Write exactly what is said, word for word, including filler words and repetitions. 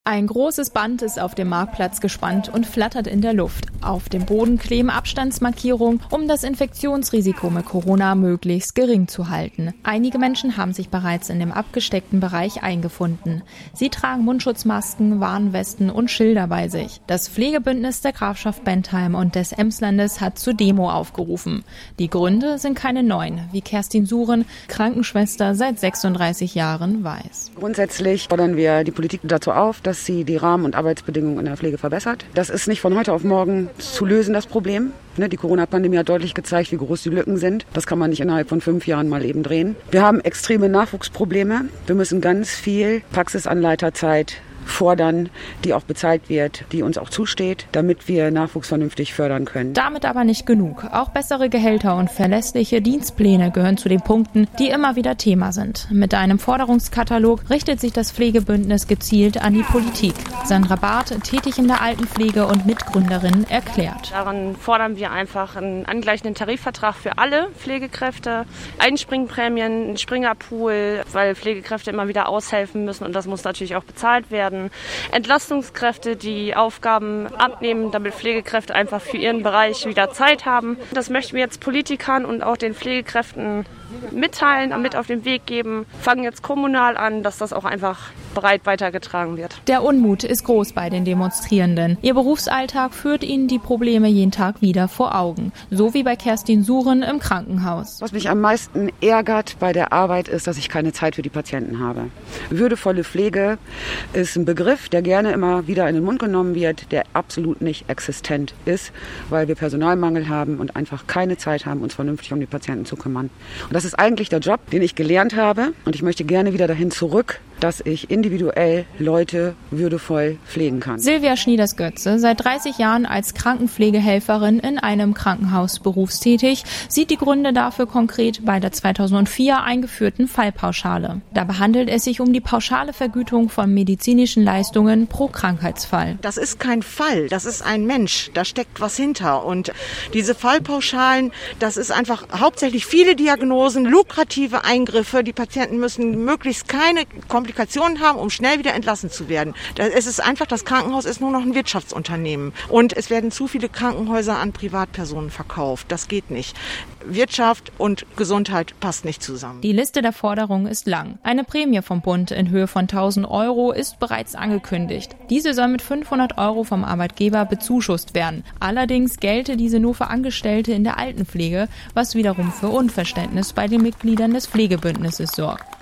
Ein großes Band ist auf dem Marktplatz gespannt und flattert in der Luft. Auf dem Boden kleben Abstandsmarkierungen, um das Infektionsrisiko mit Corona möglichst gering zu halten. Einige Menschen haben sich bereits in dem abgesteckten Bereich eingefunden. Sie tragen Mundschutzmasken, Warnwesten und Schilder bei sich. Das Pflegebündnis der Grafschaft Bentheim und des Emslandes hat zur Demo aufgerufen. Die Gründe sind keine neuen, wie Kerstin Suren, Krankenschwester seit sechsunddreißig Jahren, weiß. Grundsätzlich fordern wir die Politik dazu auf, dass dass sie die Rahmen- und Arbeitsbedingungen in der Pflege verbessert. Das ist nicht von heute auf morgen zu lösen, das Problem. Die Corona-Pandemie hat deutlich gezeigt, wie groß die Lücken sind. Das kann man nicht innerhalb von fünf Jahren mal eben drehen. Wir haben extreme Nachwuchsprobleme. Wir müssen ganz viel Praxisanleiterzeit fordern, die auch bezahlt wird, die uns auch zusteht, damit wir Nachwuchs vernünftig fördern können. Damit aber nicht genug. Auch bessere Gehälter und verlässliche Dienstpläne gehören zu den Punkten, die immer wieder Thema sind. Mit einem Forderungskatalog richtet sich das Pflegebündnis gezielt an die Politik. Sandra Barth, tätig in der Altenpflege und Mitgründerin, erklärt. Darin fordern wir einfach einen angleichenden Tarifvertrag für alle Pflegekräfte, Einspringprämien, einen Springerpool, weil Pflegekräfte immer wieder aushelfen müssen und das muss natürlich auch bezahlt werden. Entlastungskräfte, die Aufgaben abnehmen, damit Pflegekräfte einfach für ihren Bereich wieder Zeit haben. Das möchten wir jetzt Politikern und auch den Pflegekräften mitteilen, mit auf den Weg geben. Fangen jetzt kommunal an, dass das auch einfach breit weitergetragen wird. Der Unmut ist groß bei den Demonstrierenden. Ihr Berufsalltag führt ihnen die Probleme jeden Tag wieder vor Augen. So wie bei Kerstin Suren im Krankenhaus. Was mich am meisten ärgert bei der Arbeit ist, dass ich keine Zeit für die Patienten habe. Würdevolle Pflege ist ein Begriff, der gerne immer wieder in den Mund genommen wird, der absolut nicht existent ist, weil wir Personalmangel haben und einfach keine Zeit haben, uns vernünftig um die Patienten zu kümmern. Und das ist eigentlich der Job, den ich gelernt habe und ich möchte gerne wieder dahin zurück, dass ich individuell Leute würdevoll pflegen kann. Silvia Schnieders-Götze, seit dreißig Jahren als Krankenpflegehelferin in einem Krankenhaus berufstätig, sieht die Gründe dafür konkret bei der zweitausendvier eingeführten Fallpauschale. Dabei handelt es sich um die pauschale Vergütung von medizinischen Leistungen pro Krankheitsfall. Das ist kein Fall, das ist ein Mensch, da steckt was hinter. Und diese Fallpauschalen, das ist einfach hauptsächlich viele Diagnosen, lukrative Eingriffe. Die Patienten müssen möglichst keine Komplikationen haben, um schnell wieder entlassen zu werden. Es ist einfach, das Krankenhaus ist nur noch ein Wirtschaftsunternehmen und es werden zu viele Krankenhäuser an Privatpersonen verkauft. Das geht nicht. Wirtschaft und Gesundheit passt nicht zusammen. Die Liste der Forderungen ist lang. Eine Prämie vom Bund in Höhe von tausend Euro ist bereits angekündigt. Diese soll mit fünfhundert Euro vom Arbeitgeber bezuschusst werden. Allerdings gelte diese nur für Angestellte in der Altenpflege, was wiederum für Unverständnis bei den Mitgliedern des Pflegebündnisses sorgt.